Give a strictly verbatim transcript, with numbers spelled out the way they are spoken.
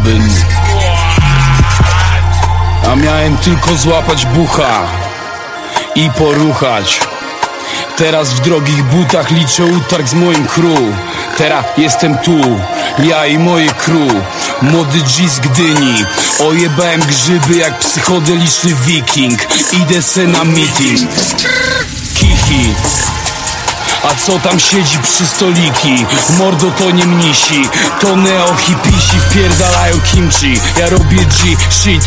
chciałbym. A miałem tylko złapać bucha i poruchać. Teraz w drogich butach liczę utarg z moim crew. Teraz jestem tu, ja i moje crew. Młody G z Gdyni, ojebałem grzyby jak psychodeliczny wiking. Idę se na meeting. Kichi. A co tam siedzi przy stoliki? Mordo to nie mnisi, to neo hipisi wpierdalają kimchi. Ja robię G shit,